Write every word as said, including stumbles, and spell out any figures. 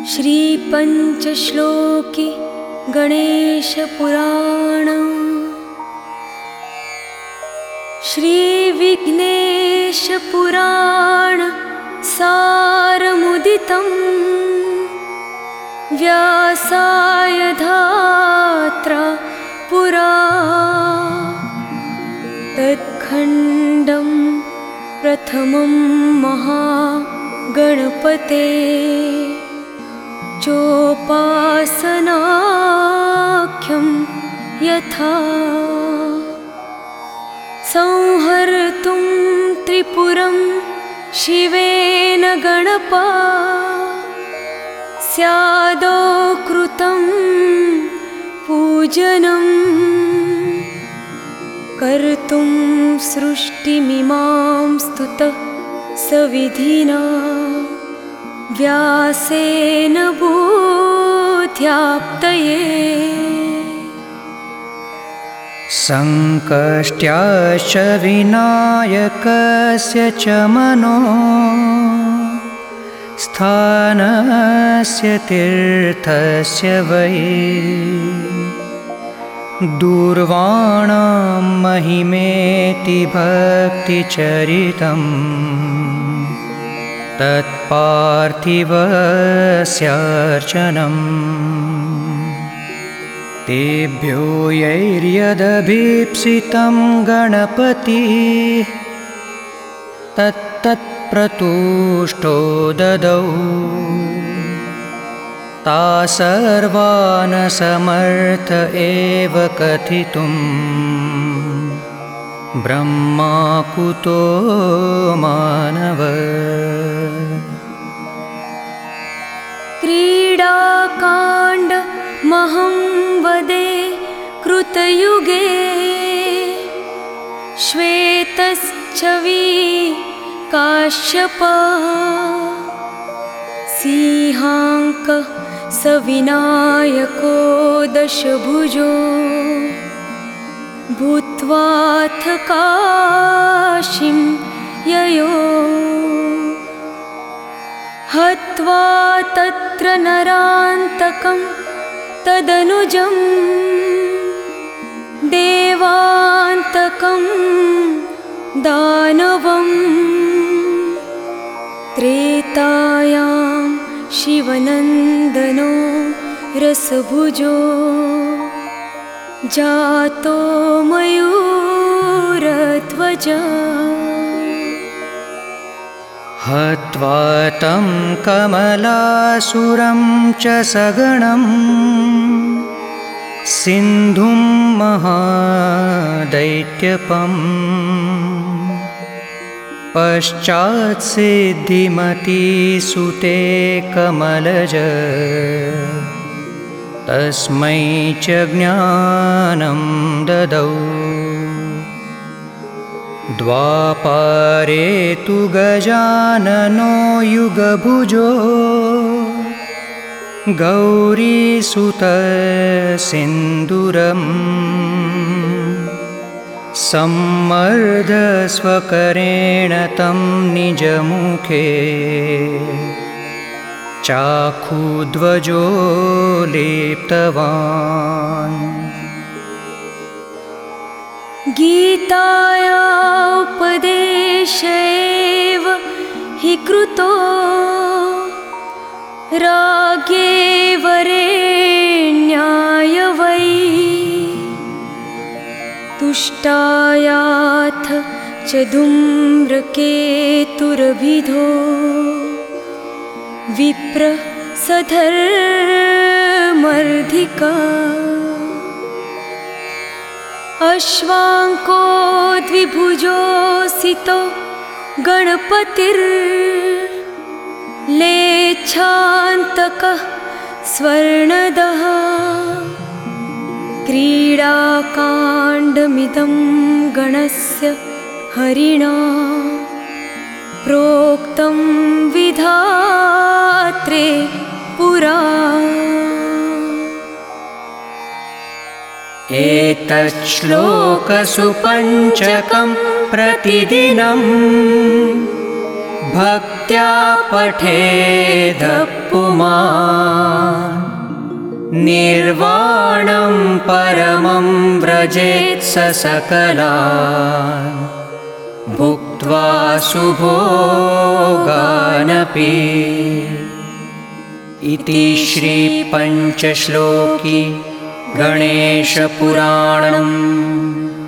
श्रीपञ्चश्लोकी गणेशपुराणम् श्रीविघ्नेशपुराण सारमुदितं व्यासाय धात्रा पुरा तत्खण्डं प्रथमं महागणपते चोपासनाख्यं यथा संहर्तुं त्रिपुरं शिवेन गणपा स्यादौ कृतं पूजनं कर्तुं सृष्टिमिमां स्तुतः सविधिना व्यासेन बुद्ध्याप्तये संकष्ट्याश्च विनायकस्य च मनो स्थानस्य तीर्थस्य वै दूर्वाणां महिमेति भक्तिचरितम् तत्पार्थिवस्यार्चनम् तेभ्यो यैर्यदभीप्सितं गणपति तत्तत्प्रतुष्टो ददौ ता सर्वान् समर्थ एव कथितुं ब्रह्मा कुतो मानव क्रीडाकाण्ड महं वदे कृतयुगे श्वेतश्चवी काश्यप सिंहाङ्कः सविनायको दशभुजो भूत्वाथ काशीं ययो हत्वा तत्र नरान्तकं तदनुजं देवान्तकं दानवं त्रेतायां शिवनन्दनो रसभुजो जातो मयूरध्वजा हत्वा तं कमलासुरं च सगणं सिन्धुं महादैत्यपम् पश्चात् सिद्धिमतीसुते कमलज तस्मै च ज्ञानं ददौ द्वापारे तु गजाननो युगभुजो गौरीसुतसिन्दूरम् सम्मर्दस्वकरेण तं निजमुखे चाखुध्वजो लेप्तवान् गीताया उपदेशैव हि कृतो राज्ञे वरेण्याय वै तुष्टायाथ च धूम्रकेतुरभिधो विप्र सधर्मर्धिका अश्वाङ्को द्विभुजोऽसितो गणपतिर्लेच्छान्तकः स्वर्णदः क्रीडाकाण्डमिदं गणस्य हरिणा प्रोक्तं विधात्रे पुरा एतच्छ्लोकसुपञ्चकं प्रतिदिनं भक्त्या पठेदः पुमान् निर्वाणं परमं व्रजेत् स सकलान् भुक्त्वा सुभोगानपि। इति श्रीपञ्चश्लोकी गणेशपुराणम्।